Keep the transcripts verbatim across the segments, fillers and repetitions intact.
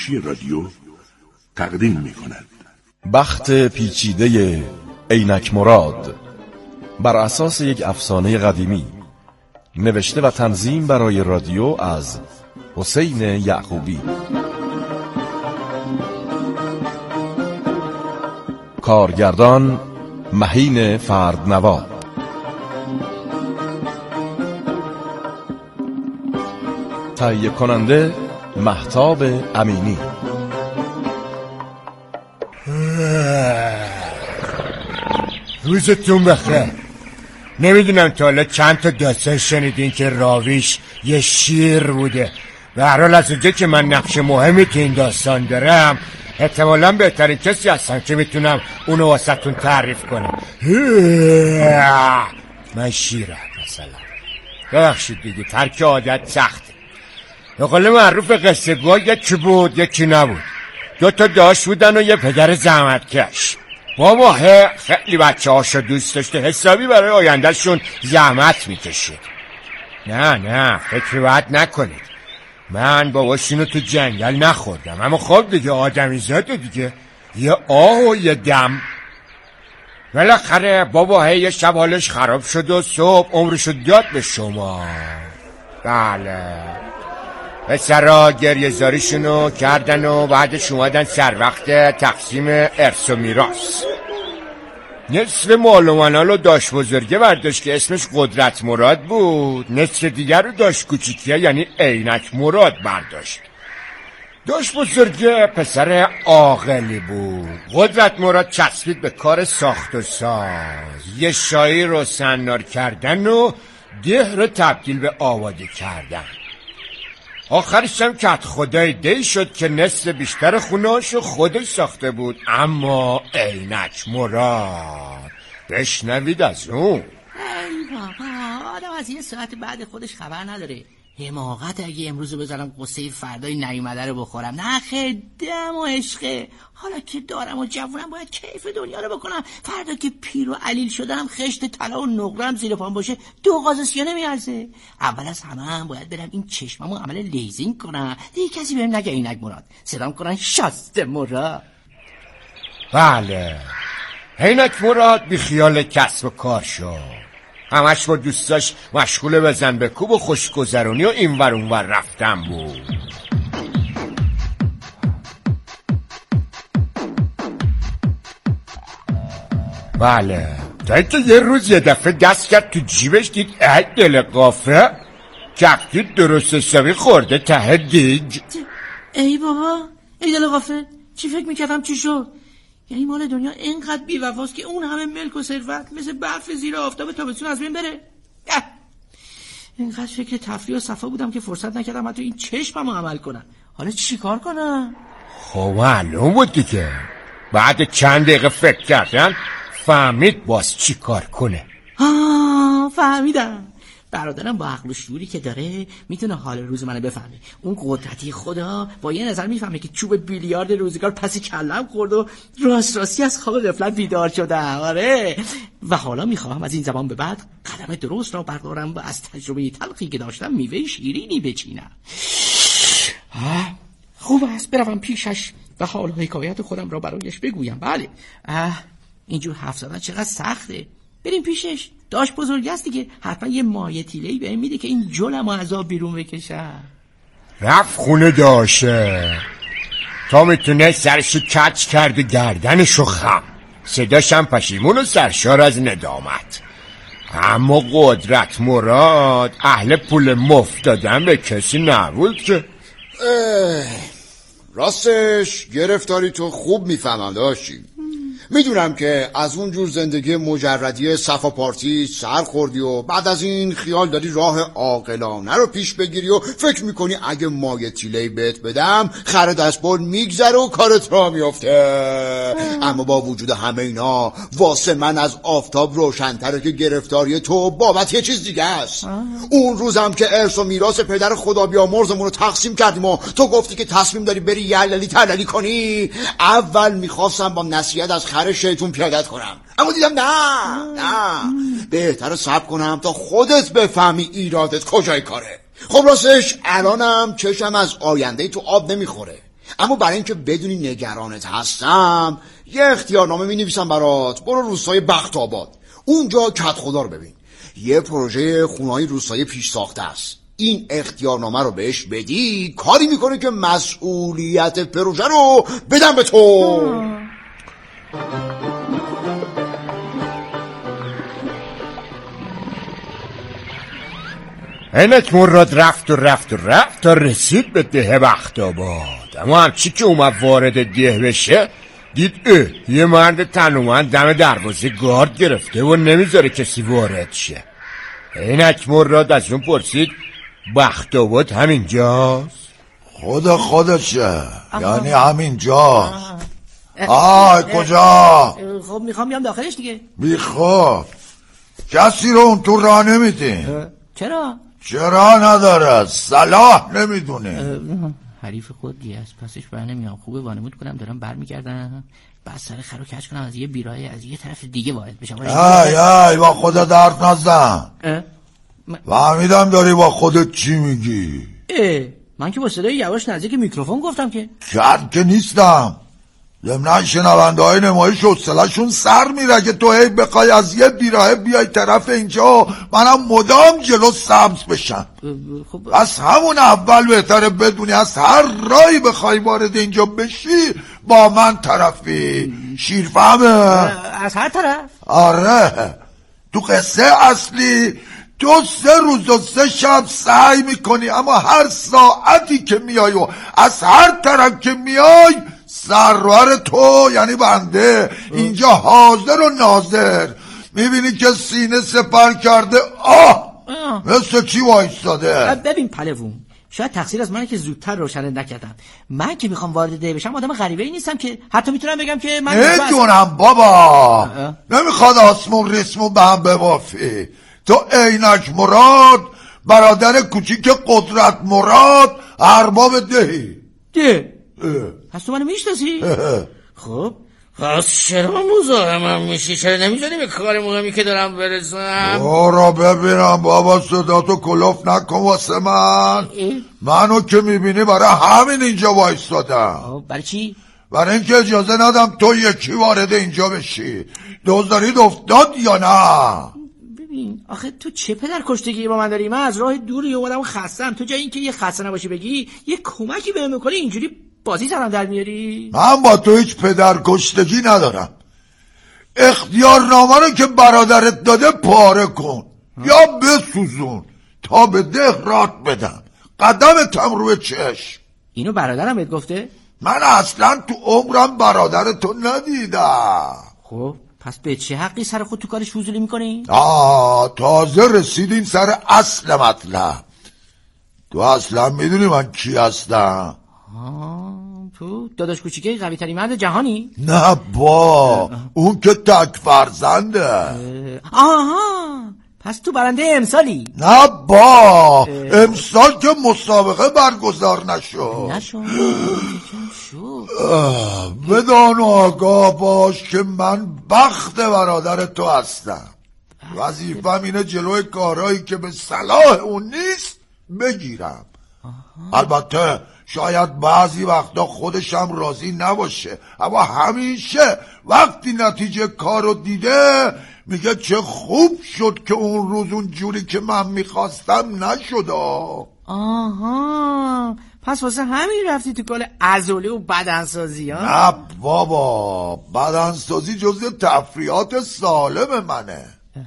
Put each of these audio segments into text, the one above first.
رادیو تقدیم می کند. بخت پیچیده عینک مراد بر اساس یک افسانه قدیمی، نوشته و تنظیم برای رادیو از حسین یعقوبی. کارگردان مهین فردنوا. تهیه کننده مهتاب امینی. روزتون بخیر. نمیدونم تا حالا چند تا داستان شنیدین که راویش یه شیر بوده. به هر حال از اونجا که من نقش مهمی که این داستان دارم، احتمالاً بهترین کسی هستم که میتونم اونو واسهتون تعریف کنم. من شیرم مثلا. ببخشید دیگه، ترک عادت سخته. به قول معروف قصه گو یکی بود یکی نبود. دو تا داشت بودن و یه پدر زحمتکش. بابا خیلی بچه هاشو دوست داشته، حسابی برای آیندهشون زحمت میکشید. نه نه فکر بد نکنید، من باباشونو تو جنگل نخوردم، اما خب دیگه آدمی زاده دیگه، یه آه و یه دم. بالاخره بابا یه شب حالش خراب شد و صبح عمرشو داد به شما. بله، پسرا گریه زاریشونو کردن و بعدش اومدن سر وقت تقسیم ارث و میراث. نصف مال و منالو داشت بزرگه برداشت که اسمش قدرت مراد بود، نصف دیگر رو داشت کوچیکیه یعنی عینک مراد برداشت. داشت بزرگه پسر عاقلی بود، قدرت مراد چسبید به کار ساخت و ساز، یه شایی رو سنار کردن و ده رو تبدیل به آبادی کردن. آخرش هم کت خدای دی شد که نصف بیشتر خونهاشو خودش ساخته بود. اما عینک مراد بشنوید از اون. ای بابا، آدم از یه ساعت بعد خودش خبر نداره. حماقت اگه امروزو بذارم قصه فردای نیومده رو بخورم. نه خیر، دم و عشقه. حالا که دارم و جوونم باید کیف دنیا رو بکنم. فردا که پیر و علیل شدم خشت طلا و نقرم زیر پام باشه دو قازسیا نمیارزه. اول از همه هم باید برم این چشممو عمل لیزینگ کنم، دیگه کسی بهم نگه عینک مراد، صدام کنن شاسته مراد. بله، عینک مراد بی خیال کسب و کار شد، همش با دوستاش مشغول بزن به کوب و خوشگذرونی و اینور اونور رفتن بود. بله، تا اینکه یه روز یه دفعه دست کرد تو جیبش، دید ای دل قافه کفگیر درست حسابی خورده ته دیگ. ای بابا، ای دل قافه، چی فکر میکردم چی شد؟ یعنی مال دنیا اینقدر بی‌وفاست که اون همه ملک و ثروت مثل برف زیر آفتاب تابستون از بین بره؟ اینقدر فکر تفریح و صفا بودم که فرصت نکردم حتی این چشممو عمل کنم. حالا چی کار کنم؟ خب معلوم بود دیگه، بعد چند دقیقه فکر کردن فهمید باز چی کار کنه. آه فهمیدم. برادرم با عقل و شعوری که داره میتونه حال روز منو بفهمه. اون قدرتی خدا با یه نظر میفهمه که چوب بیلیارد روزگار پس کلم خورد و راست راستی از خواب غفلت بیدار شدم. آره، و حالا میخوام از این زمان به بعد قدم درست را بردارم و از تجربه تلخی که داشتم میوه شیرینی بچینم. خوب است بروم پیشش و حال و حکایت خودم را برایش بگویم. بله، اینجور حرف زدن چقدر سخته. بریم پیشش، داشت بزرگ است دیگه، حتما یه مایه تیله‌ای بهم میده که این جلم و عذاب بیرون بکشم. رفت خونه داشه تا میتونه سرشو کچ کرده گردنشو خم، صداشم پشیمون و سرشار از ندامت. اما قدرت مراد اهل پول مفت دادن به کسی نبود که. راستش گرفتاری تو خوب میفهمم داشتی. میدونم که از اون جور زندگی مجردی صفا پارتی سر خوردی و بعد از این خیال داری راه عاقلانه رو پیش بگیری و فکر میکنی اگه مایه تیله‌ای بهت بدم خر دستبال میگذره و کارت را میافته. اما با وجود همه اینا واسه من از آفتاب روشن‌تره که گرفتاری تو بابت یه چیز دیگه است. اون روزم که ارث و میراث پدر خدا بیامرزمون رو تقسیم کردیم و تو گفتی که تصمیم داری بری یللی تللی کنی، اول میخواستم با نصیحت از خر شیطون پیادت کنم، اما دیدم نه نه بهتره صبر کنم تا خودت بفهمی ایرادت کجای کاره. خب راستش الانم چشم از آینده تو آب نمیخوره. اما برای اینکه بدونی نگرانت هستم یه اختیارنامه می نویسم برات. برو روستای بخت آباد، اونجا کت خدا رو ببین. یه پروژه خونه‌های روستایی پیش ساخته است. این اختیارنامه رو بهش بدی کاری میکنه که مسئولیت پروژه رو بدم به تو. اینک مراد رفت و رفت و رفت تا رسید به ده بخت آباد. اما همچی که اومد وارد ده بشه دید اه یه مرد تنومند دم دروازه گارد گرفته و نمیذاره کسی وارد شه. اینک مراد از اون پرسید بخت آباد همینجاست؟ خود خودشه، یعنی همینجا. آه کجا؟ خب میخوام بیام داخلش دیگه. بیخواب کسی رو اون تو راه نمیدین. چرا؟ چرا نداره، صلاح نمیدونه. حریف خودی است، پسش بر نمیام. خوبه وانمود کنم دارم برمیگردم، بعد سر خرو کش کنم از یه بیراه از یه طرف دیگه وارد بشم. ای ای با خودت درد نزن. فهمیدم داری با خودت چی میگی. اه من که با صدای یواش نزدیک میکروفون گفتم که کرد که نیستم. ضمناً شنونده های نمایش حوصله‌شون سر میره اگه تو هی بخوای از یه بیراهه بیای طرف اینجا منم مدام جلو سبز بشم. خب از همون اول بهتره بدونی از هر رایی بخوای وارد اینجا بشی با من طرفی. شیرفهمه؟ از هر طرف؟ آره. تو قصه اصلی دو سه روز و سه شب سعی میکنی اما هر ساعتی که میای و از هر طرف که میای سرور تو یعنی بنده اینجا حاضر و ناظر میبینی که سینه سپر کرده آه, آه. مثل چی وایستاده. ببین پلوون، شاید تقصیر از منه که زودتر روشن نکردم. من که میخوام وارد ده بشم آدم غریبه ای نیستم که حتی میتونم بگم که من نمیدونم بابا. نمیخواد آسمون ریسمون به هم ببافی. تو عینک مراد برادر کوچیک قدرت مراد ارباب دهی. ده پس تو منو میشناسی؟ خب پس چرا مزاحمم میشی؟ چرا نمیذاری به کار مهمی که دارم برسم؟ برو ببینم بابا، صداتو کلوف نکن واسه من. منو که میبینی برای همین اینجا وایستادم. برای چی؟ برای اینکه اجازه ندم تو یکی وارد اینجا بشی. دوزدارید افتاد یا نه؟ ببین آخه تو چه پدر کشتگی با من داری؟ من از راه دوری اومدم خستم، تو جای اینکه یه خسته نباشی بگی یه کمکی بهم میکنی اینجوری بازی سرم در میاری؟ من با تو هیچ پدر کشتگی ندارم. اختیارنامه رو که برادرت داده پاره کن ها؟ یا بسوزون تا به ده رات بدم. قدمتم روی چشم. اینو برادرم بهت گفته؟ من اصلا تو عمرم برادرتو ندیدم. خب پس به چه حقی سر خود تو کارش فضولی میکنی؟ آه تازه رسیدیم سر اصل مطلب. تو اصلا میدونی من کی هستم؟ آه تو داداش کوچیکه قوی ترین مرد جهانی؟ نه با اون که تک فرزنده. آها پس تو برنده امسالی؟ نه با امسال که مسابقه برگزار نشد. نشد شد. بدان و آگاه باش که من بخت برادر تو هستم. وظیفه‌م اینه جلوی کارهایی که به صلاح اون نیست بگیرم. آها. البته شاید بعضی وقتا خودشم راضی نباشه اما همیشه وقتی نتیجه کارو دیده میگه چه خوب شد که اون روز اون جوری که من میخواستم نشد. آها پس واسه همین رفتی تو کار عضله و بدنسازی ها؟ نه بابا، بدنسازی جزء تفریحات سالم منه.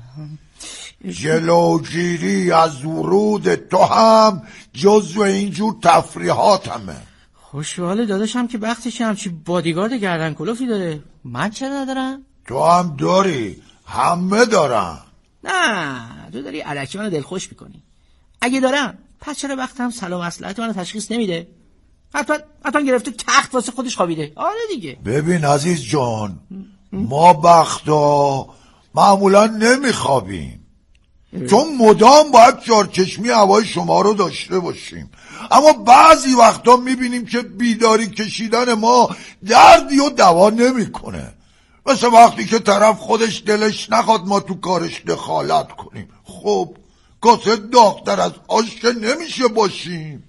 جلوگیری از ورود تو هم جزء اینجور تفریحات همه. خوشحال داداشم که بختش همچی بادیگارد گردن کلوفی داره. من چرا ندارم؟ تو هم داری، همه دارن. نه تو داری الکی منو دلخوش میکنی. اگه دارم پس چرا وقتم سلام اصلاحات منو تشخیص نمیده؟ حتما حتما گرفته تخت واسه خودش خوابیده. آره دیگه. ببین عزیز جان، ما بختا معمولا نمیخوابیم چون مدام باید چارچشمی هوای شما رو داشته باشیم، اما بعضی وقتا میبینیم که بیداری کشیدن ما دردی و دوا نمیکنه. مثل وقتی که طرف خودش دلش نخواد ما تو کارش دخالت کنیم. خب کاسه داغ‌تر از آش که نمیشه باشیم.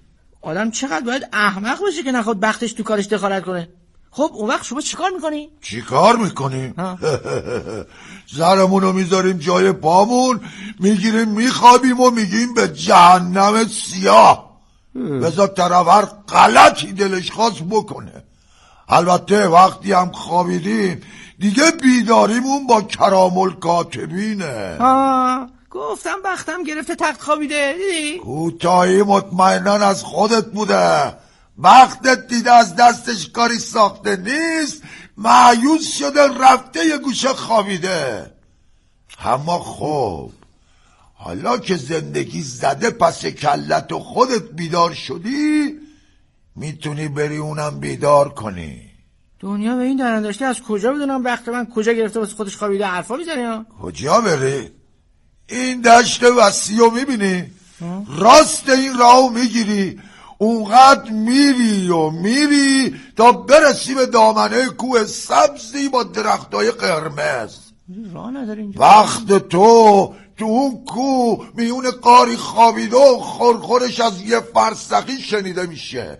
آدم چقدر باید احمق باشه که نخواد بختش تو کارش دخالت کنه. خب اون وقت شما چیکار میکنی؟ چیکار میکنیم؟ زرمونو میذاریم جای پامون، میگیریم میخوابیم و میگیم به جهنم سیاه. بذار طرف هر غلطی دلش خواست بکنه. البته وقتی هم خوابیدیم دیگه بیداریمون با کرام الکاتبینه. آه گفتم بختم گرفته تخت خوابیده. دیدی؟ کوتاهی مطمئناً از خودت بوده. وقتت دیده از دستش کاری ساخته نیست، مایوس شده رفته یه گوشه خوابیده. اما خب حالا که زندگی زده پس کلت و خودت بیدار شدی، میتونی بری اونم بیدار کنی. دنیا به این درن داشته، از کجا بدونم بخت من کجا گرفته واسه خودش خوابیده حرفا میزنی؟ کجا بری؟ این دشت وسیع میبینی؟ راست این راهو میگیری، اونقدر میری و میری تا برسی به دامنه کوه سبزی با درختای قرمز. راه نداره اینجا. وقت تو تو اون کوه میون قاری خوابیده و خورخورش از یه فرسخی شنیده میشه.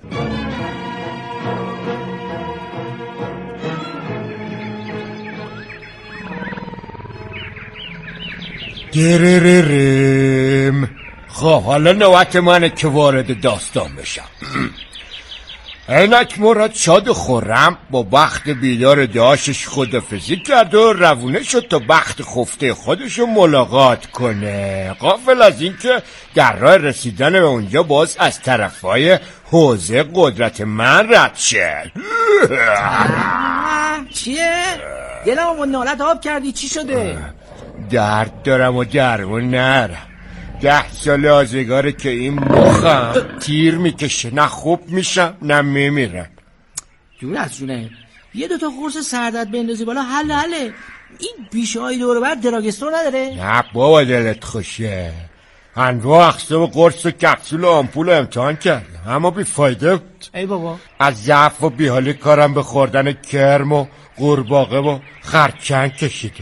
درررم. خب حالا نوبت منه که وارد داستان بشم. عینک مراد شاد و خرم با بخت بیدار داشتش خدافزی کرد و روونه شد تا بخت خفته خودشو ملاقات کنه. غافل از این که در راه رسیدن به اونجا باز از طرفای حوزه قدرت من رد شد. چیه؟ دلمو با نالت آب کردی، چی شده؟ درد دارم و درمون نرم. ده سال آزگاره که این مخم تیر میکشه، نه خوب میشم نه میمیرم. جون از جونه یه دوتا قرص سردرد بندازی بالا حل حله. این بیشه های دور بعد دراگستور نداره؟ نه بابا دلت خوشه. انواع اقسام قرص و کپسول و آمپول امتحان کردم اما بی فایده بود. ای بابا از ضعف و بیحالی کارم به خوردن کرم و قورباغه و خرچنگ کشیده.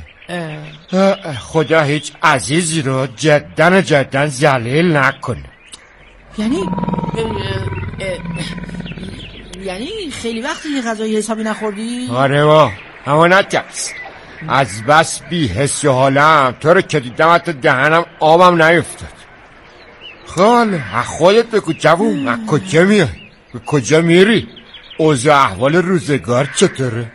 خدا هیچ عزیزی رو جدن جدن ذلیل نکنه. یعنی اه اه یعنی خیلی وقتی یه غذای حسابی نخوردی؟ آره با اما نترس، از بس بی حس و حالم تو رو که دیدم حتی دهنم آبم نیفتاد. خاله از خودت بگو جوون، از کجا میای؟ به کجا میری؟ اوضاع احوال روزگار چطوره؟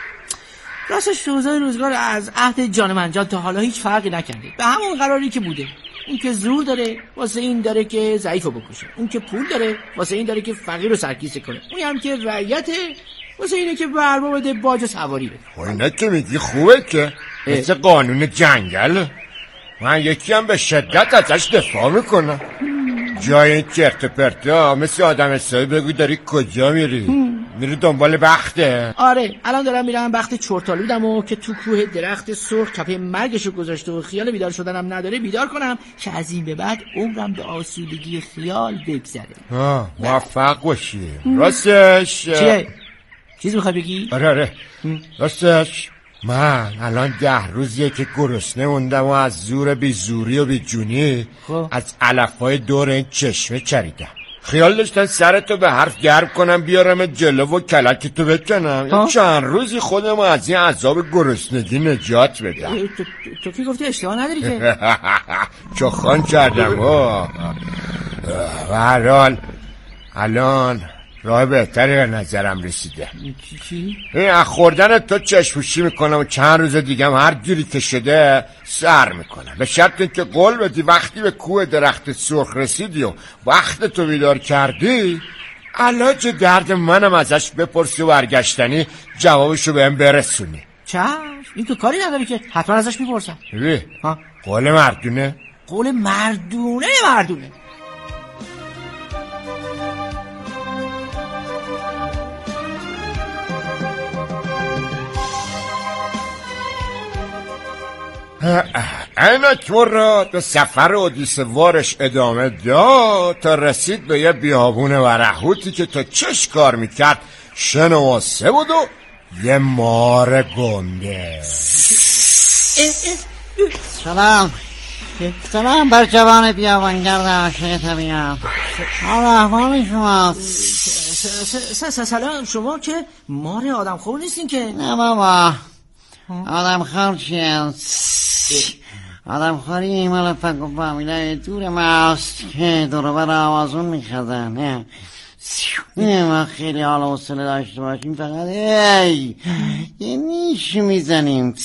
راستش اوضاع روزگار از عهد جان من جان تا حالا هیچ فرقی نکرده، به همون قراری که بوده. اون که زور داره واسه این داره که ضعیفو بکشه، اون که پول داره واسه این داره که فقیر رو سرکیسه کنه، اون هم که رعیته واسه اینه که بربا بده باج و سواری بده. خب اینا که میگی خوبه که مثل قانون جنگل. من یکی هم به شدت ازش دفاع میکنم. جای این چرت پرتا مثل آدم حسابی بگو داری کجا میری؟ میری دنبال بخته؟ آره الان دارم میرم بخت چرتالودم و که تو کوه درخت سرخ کپه مرگشو گذاشته و خیال بیدار شدنم نداره بیدار کنم که از این به بعد عمرم به آسودگی خیال بگذره. آه موفق باشی. راستش چیه؟ چیز میخوای بگی؟ آره آره راستش من الان ده روزیه که گرسنه موندم و از زور بی زوری و بی جونی خب. از علفهای دور این چشمه چریدم. خیال داشتن سرتو به حرف گرم کنم بیارم جلو و کلکتو بکنم یا چند روزی خودم از این عذاب گرسنگی نجات بدم. تو, تو, تو که گفتی اشتباه نداری که چخان کردم. به هر حال الان راه بهتری به نظرم رسیده. چی چی؟ این از خوردن تو چشموشی میکنم و چند روز دیگه هم هر جوری که شده سر میکنم، به شرط اینکه قول بدی وقتی به کوه درخت سرخ رسیدی و وقت تو بیدار کردی علاج درد منم ازش بپرسی و برگشتنی جوابشو بهم برسونی. چشم این تو کاری نداری که حتما ازش میپرسم. ببین قول مردونه. قول مردونه مردونه عینک مراد به سفر اودیسه وارش ادامه داد تا رسید به یه بیابون ورهوتی که تا چش کار میکرد شنواسه بود و یه مار گنده. سلام سلام بر جوان بیابانگرد عاشق طبیعت. حال احوال شما؟ سلام. شما که مار آدم خور نیستین که؟ نه بابا، آدم خور چیه؟ آدم خوری مال فک و فامیلای دور ماست که دروبر آوازون میخزن. نه نه ما خیلی حال و حوصله داشته باشیم، فقط ای یه نیش میزنیم.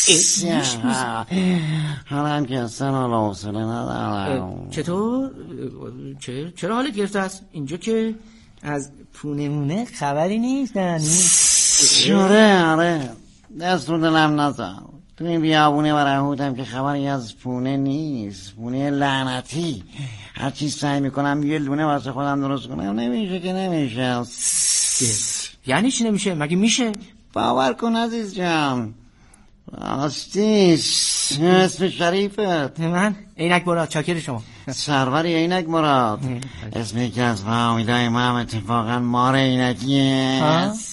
حالا هم که اصلا حال و حوصله ندارم. چطور؟ چرا حالت گرفته است؟ اینجا که از پونه مونه خبری نیست. آره آره دست رو دلم نزن. تو این بیابونه و رهودم که خبری از پونه نیست. پونه لعنتی. هر چیز سعی میکنم یه لونه واسه خودم درست کنم نمیشه که نمیشه. یعنی چی نمیشه؟ مگه میشه؟ باور کن عزیز جان، راستیش اسم شریفت. من عینک مراد. چاکر شما. سروری عینک مراد. اسم یکی از فامیلای ما هم اتفاقا مار عینکیه.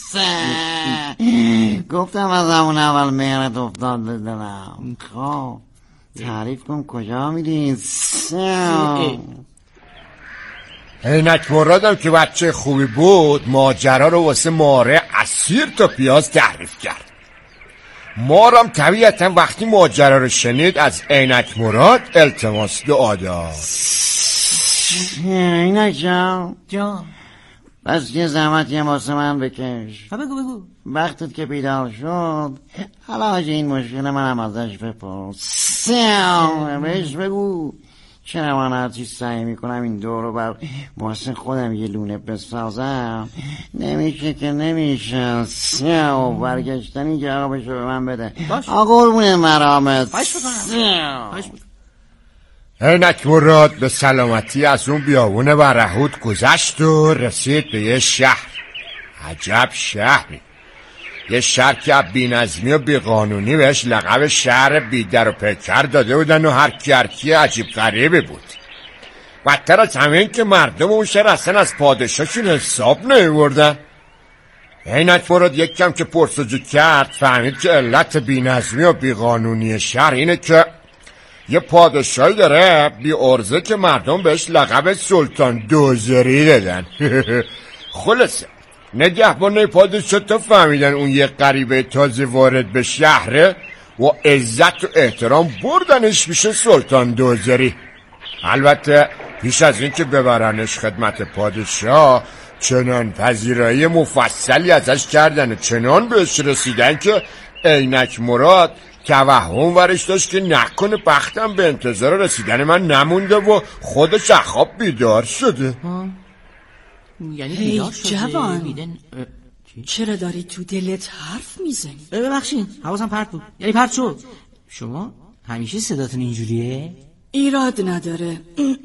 گفتم از همون اول مهرت افتاد به دلم. خب تعریف کن کجا میری؟ عینک مرادم که بچه خوبی بود ماجرا رو واسه ماره اسیر تا پیاز تعریف کرد. مارم طبیعتا وقتی ماجرا رو شنید از عینک مراد التماس دعا داد. عینک جان جان بس یه زحمت یه واسه من بکش. بگو بگو. وقتت که بیدار شد علاج این مشکل منم ازش بپرس. بهش بگو چرا من هرچی سعی میکنم این دور رو بر واسه خودم یه لونه بسازم نمیشه که نمیشه. و برگشتنی جوابشو به من بده. آقا قربون مرامت. باش بکنم. باش بکنم. عینک مراد به سلامتی از اون بیابونه برهود گذشت و رسید به یه شهر. عجب شهری. یه شهر که بی‌نظمی و بیقانونی بهش لقب شهر بیدر و پیکر داده بودن و هر کی هر کی عجیب غریبی بود. بدتر از همه این که مردم اون شهر اصلا از پادشاهشون حساب نمی‌بردن. عینک مراد یک کم که پرسجو کرد فهمید که علت بی‌نظمی و بیقانونی شهر اینه که یه پادشاهی داره بی ارزه که مردم بهش لقب سلطان دوزری دادن. خلاصه نگهبان پادشاه تا فهمیدن اون یه غریبه تازه وارد به شهره و عزت و احترام بردنش میشه سلطان دوزری. البته پیش از این که ببرنش خدمت پادشاه چنان پذیرایی مفصلی ازش کردن و چنان بهش رسیدن که عینک مراد توهم ورش داشت که نکنه بختم به انتظار رسیدن من نمونده و خودش از خواب بیدار شده. یعنی بیدار شده؟ جوان بیدن... چرا داری تو دلت حرف میزنی؟ ببخشید حواسم پرت بود. یعنی پرت شد. شما همیشه صداتون اینجوریه؟ ایراد نداره.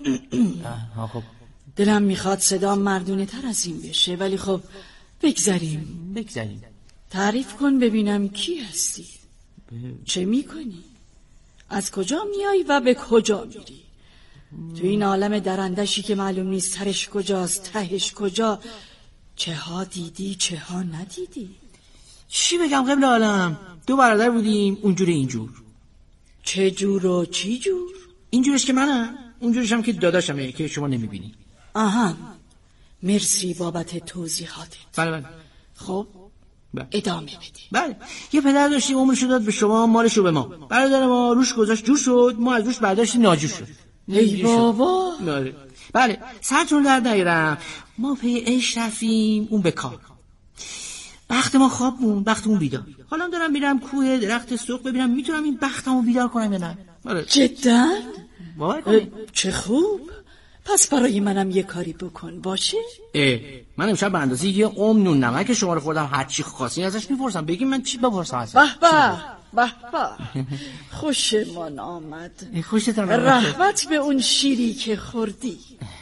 خب دلم میخواد صدا مردونه تر از این بشه ولی خب بگذاریم بگذاریم. تعریف کن ببینم کی هستی؟ چه میکنی؟ از کجا میای و به کجا میری؟ تو این عالم درندشی که معلوم نیست سرش کجاست تهش کجا، چه ها دیدی چه ها ندیدی؟ چی بگم قبل عالم؟ دو برادر بودیم اونجور اینجور. چه جور و چی جور؟ اینجورش که منم، اونجورش هم که داداشمه که شما نمیبینی. آها مرسی بابت توضیحاتت. بله بله. خب بله. ادامه بدی. بله یه پدر داشتیم عمرشو داد به شما مالشو به ما. برادر ما روش گذاشت جور شد، ما از روش برداشتیم ناجور شد. ای بابا. بله بله سرتون در نیارم. ما پی عیش رفتیم اون به کار. بخت ما خواب بود بختمون بیدار. حالا دارم میرم کوه درخت سوق ببینم میتونم این بختمو بیدار کنم یا نه. بله. جدا؟ باور کنید. چه خوب. پس برای منم یه کاری بکن باشه؟ اه من امشب به اندازه یه عمر نون نمک شما رو خوردم، هر چی خاصی ازش میپرسم. بگیم من چی بپرسم ازش؟ به به به به خوشمان آمد. خوشتون رحمت به اون شیری که خوردی.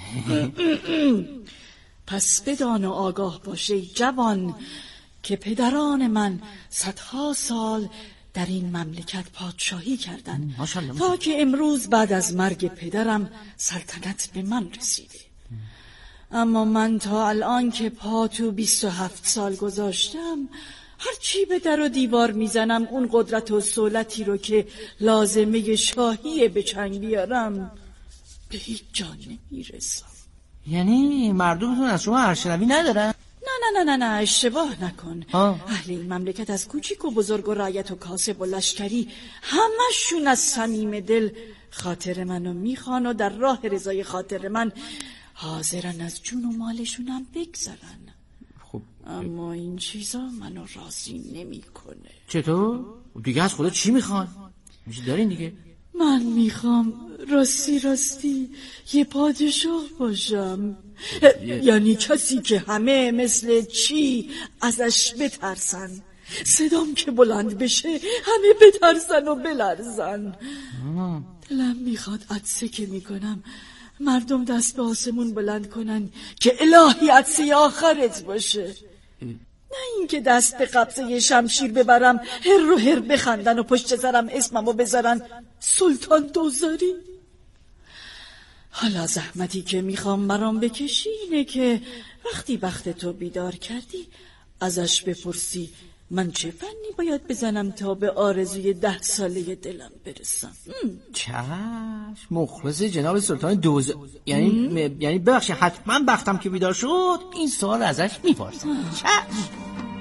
پس بدان و آگاه باشه جوان که پدران من صدها سال در این مملکت پادشاهی کردن تا که امروز بعد از مرگ پدرم سلطنت به من رسیده. اما من تا الان که پا تو بیست و هفت سال گذاشتم هرچی به در و دیوار میزنم اون قدرت و سولتی رو که لازمه شاهیه به چنگ بیارم به هیچ جا نمیرسم. یعنی مردمتون از شما ارشنوی ندارن؟ نه نه نه نه نه اشتباه نکن. آه. اهل این مملکت از کوچیک و بزرگ و رعیت و کاسب و لشکری همشون از صمیم دل خاطر منو میخوان و در راه رضای خاطر من حاضرن از جون و مالشونم بگذرن. خب اما این چیزا منو راضی نمیکنه. چطور؟ دیگه از خدا چی میخوان؟ میشه دارین دیگه؟ من میخوام راستی راستی یه پادشاه باشم، یعنی کسی که همه مثل چی ازش بترسن، صدام که بلند بشه همه بترسن و بلرزن. دلم میخواد عطسه که میکنم مردم دست به آسمون بلند کنن که الهی عطسه آخرت باشه، نه اینکه دست به قبضه شمشیر ببرم هر رو هر بخندن و پشت سرم اسممو بذارن سلطان دوزاری. حالا زحمتی که میخوام برام بکشی اینه که وقتی بخت تو بیدار کردی ازش بپرسی من چه فنی باید بزنم تا به آرزوی ده ساله دلم برسم. چشم، مخلص جناب سلطان دوز، یعنی م... یعنی ببخشید حتما بختم که بیدار شد این سوال ازش میپرسم. چشم.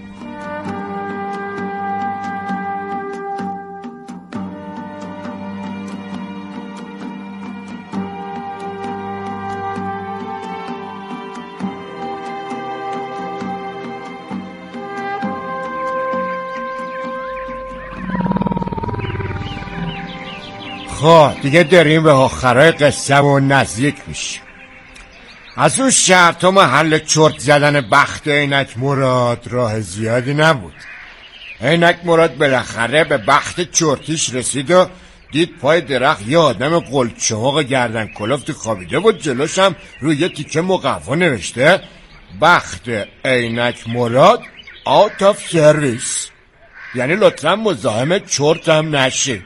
خب دیگه داریم به آخرای قصه و نزدیک میشیم. از اون شهر تا محل چرت زدن بخت عینک مراد راه زیادی نبود. عینک مراد بالاخره به بخت چرتیش رسید و دید پای درخت یه آدم قلچماق گردن کلفتی خوابیده بود، جلوش هم روی یه تیکه مقوا نوشته بخت عینک مراد out of service، یعنی لطفا مزاحم چرت هم نشی.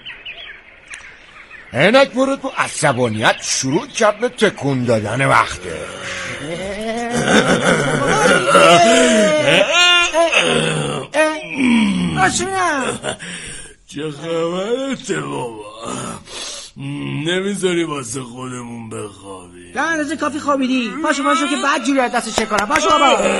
عینک مراد با عصبانیت شروع کرد به تکون دادن وقته. چه خبرته بابا؟ نمیذاری واسه خودمون بخوابی؟ در اندازه کافی خوابیدی. پاشو پاشو که بعد جوری از دست چه کنم. پاشو بابا.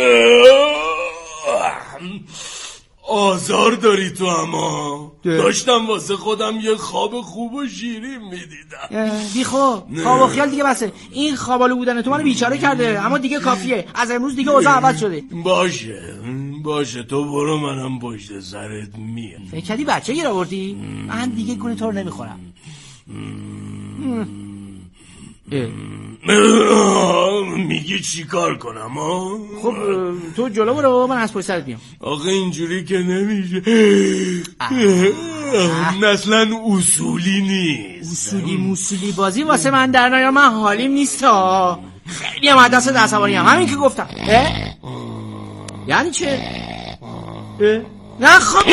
آزار داری تو، اما داشتم واسه خودم یه خواب خوب و شیرین میدیدم. بی خواب خواب و خیال دیگه بسه. این خوابالو بودن تو منو بیچاره کرده، اما دیگه کافیه. از امروز دیگه اوضاع عوض شده. باشه باشه تو برو، منم پشت سرت میام. فکر کردی بچه گیر آوردی؟ من دیگه گونه تو رو نمیخورم. میگی چی کار کنم ها؟ خب تو جلو برو، من از پشت سرت میام. آخه اینجوری که نمیشه. مثلا اصولی نیست. اصولی موسولی بازی واسه من در نیا، من حالیم نیست ها. خیلی هم دست عصبانی هم همین که گفتم. یعنی چه؟ نه خب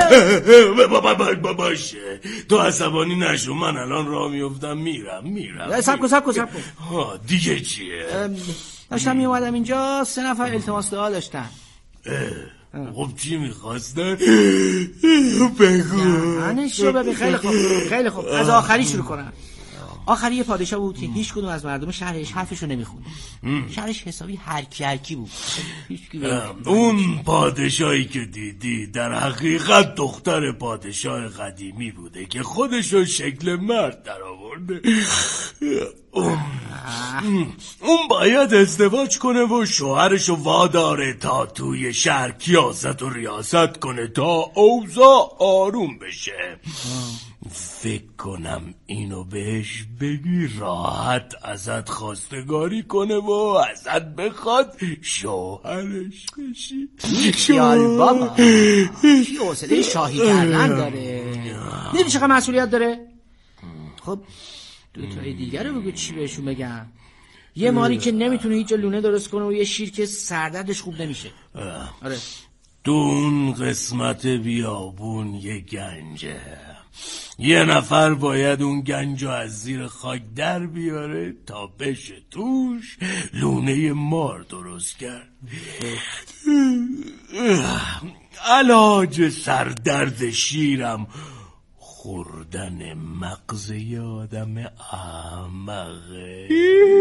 باشه تو عصبانی نشو، من الان راه میفتم میرم میرم. سب کن سب کن سب کن. دیگه چیه؟ داشتم میومدم اینجا، سه نفر التماس دعا داشتن. خب چی میخواستن؟ بگو. منشو ببین. خیلی خوب خیلی خوب از آخری شروع کنم. آخری یه پادشاه بود که هیچ کدوم از مردم شهرش حرفشو نمیخوند. شهرش حسابی هرکی هرکی بود. اون پادشاهی که دیدی در حقیقت دختر پادشاه قدیمی بوده که خودشو شکل مرد در آورده. اون, اون باید ازدواج کنه و شوهرشو واداره تا توی شهر کیاست و ریاست کنه تا اوضاع آروم بشه. فکر کنم اینو بهش بگی راحت ازت خواستگاری کنه و ازت بخواد شوهرش بشی. خیال بابا کی حوصله شاهی کردن داره؟ دیدی چقدر مسئولیت داره؟ خب دوتای دیگر رو بگو چی بهشون بگم. یه ماری که نمیتونه هیچ لونه درست کنه و یه شیر که سردردش خوب نمیشه. آره تو اون قسمت بیابون یه گنجه، یه نفر باید اون گنجو از زیر خاک در بیاره تا بشه توش لونه مار درست کرد. علاج سردرد شیرم خوردن مغز آدم احمقه.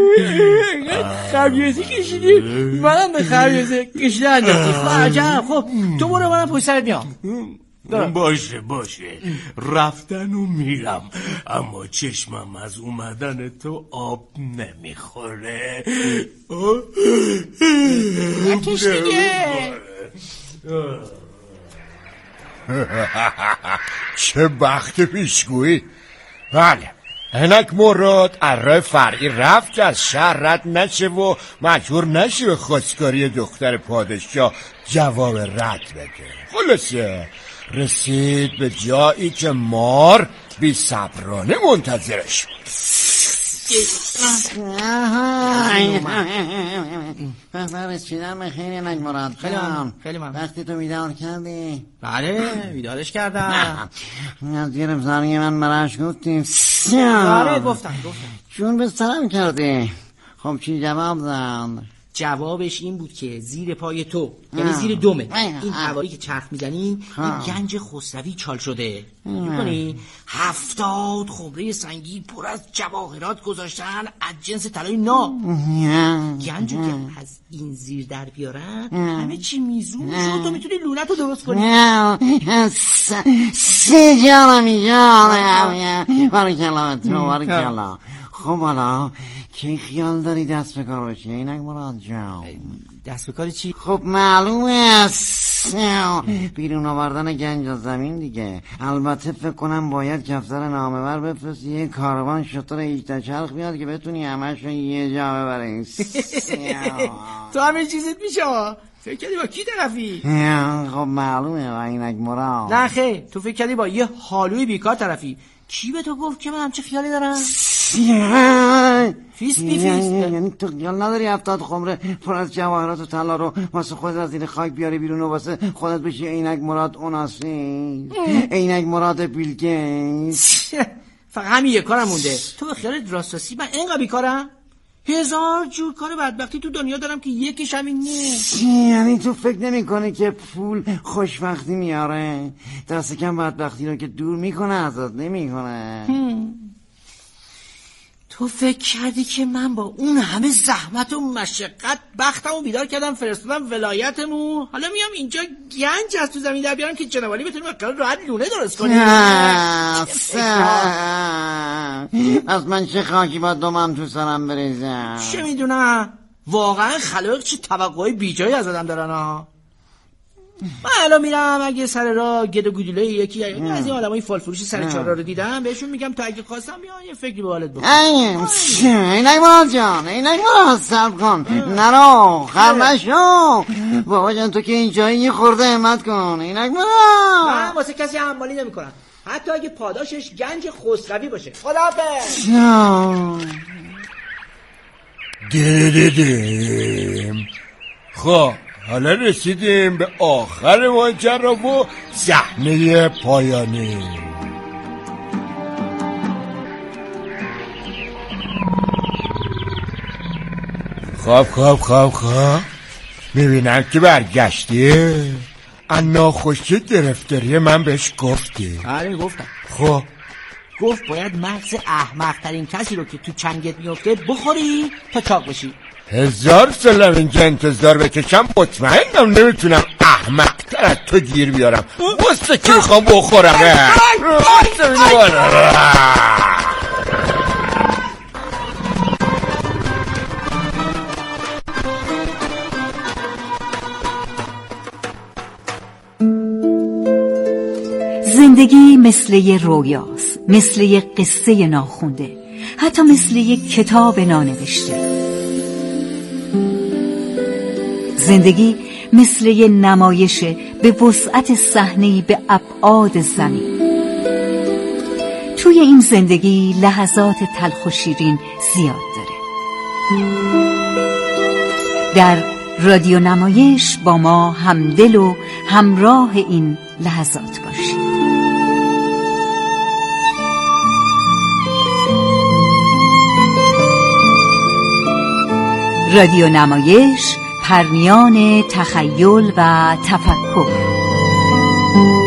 خمیازی کشیدی منم به خمیازی کشیده انداختی. خب عجب. خب تو برو منم پشت سرت میام. باشه باشه رفتن و میرم، اما چشمم از اومدن تو آب نمیخوره. نکش دیگه. چه بخت پیشگویی. بله عینک مراد اره فرعی رفت که از شهر رد نشه و مجبور نشه به خواستگاری دختر پادشاه جواب رد بده. خلاصه رسید به جایی که مار بی صبرانه منتظرش بود. رسیدم خیلی نک مراد. خیلی ممنون. خیلی ممنون. وقتی تو بیدار کردی؟ بله بیدارش کردم. از گرم زنی من براش گفتیم. بله گفتم گفتم. چون به سرم کردی. خب چی جواب داد؟ جوابش این بود که زیر پای تو یعنی زیر دومه این هوایی که چرخ میزنی این گنج خسروی چال شده. می‌بینی هفتاد خمره سنگی پر از جواهرات گذاشتن از جنس طلای ناب. گنجو که از این زیر در بیارن همه چی میزون شد تو میتونی لونتو درست کنی. سه جانم اینجا بارکلا تو بارکلا. خب حالا که خیال داری دست به کار باشی اینک مراد جان؟ دست به کاری چی؟ خب معلومه است بیرون آوردن گنج از زمین دیگه. البته فکر کنم باید کفتر نامه‌ور بفرستی یه کاروان شطور هیچ چرخ بیاد که بتونی همشو یه جا ببری. تو همه چیزت میشه. فکر کردی با کی طرفی؟ خب معلومه اینک مراد. نه خیر تو فکر کردی با یه حالوی بیکار طرفی. کی به تو گفت که من همچه خیالی دارم؟ فیس بی فیس. یعنی تو خیال نداری هفتاد خمره پر از جواهرات و طلا رو واسه خودت از این خاک بیاری بیرون و واسه خودت بشی عینک مراد اوناسی عینک مراد بیل گیتس؟ فقط همین یه کارم مونده. تو به خیالت راستاسی من اینقدر بیکارم؟ هزار جور کار بدبختی تو دنیا دارم که یکیش همین نیست. یعنی تو فکر نمی کنی که پول خوشبختی میاره؟ دست کم بدبختی رو که دور میکنه ازت نمی کنه. تو فکر کردی که من با اون همه زحمت و مشقت بختمو بیدار کردم فرستادم ولایتمون، حالا میام اینجا گنج از تو زمین در بیارم که جنوالی بتونیم اقل راحت لونه درست کنیم؟ از من چه خاکی با دومم تو سرم بریزم؟ چه میدونم واقعا خلق چه توقعی بیجایی از آدم دارن ها. من الان میرم اگه سر راه گد و گودوله یکی از این آدمای فال فروشی سر چهار رو دیدم بهشون میگم تا اگه خواستم بیان یه فکری به حالت بکنم. اینک مراد جان اینک مراد صبر کن نرو خرمشو بابا جان تو که اینجایی یه خورده همت کن اینک مراد. من واسه کسی حمالی نمی کنم حتی اگه پاداشش گنج خسروی باشه. خداحافظ. دیدیم خب حالا رسیدیم به آخر ماجرا و صحنه پایانی. خب خب خب خب میبینم که برگشتی. انا خوشی گرفتاری من بهش گفتی؟ آره گفتم. خب گفت باید مغز احمق ترین کسی رو که تو چنگت میفته بخوری تا چاق بشی. هزار سالم اینجا انتظار بکشم مطمئنم نمیتونم احمق تر از تو گیر بیارم. بسته که میخوام بخورم. زندگی مثل یه رویاست، مثل یه قصه ناخونده، حتی مثل یه کتاب نانوشته. زندگی مثل یه نمایش به وسعت صحنه‌ای به ابعاد زمین. توی این زندگی لحظات تلخ و شیرین زیاد داره. در رادیو نمایش با ما همدل و همراه این لحظات باشید. رادیو نمایش، پرمیان تخیل و تفکر. شنیدید.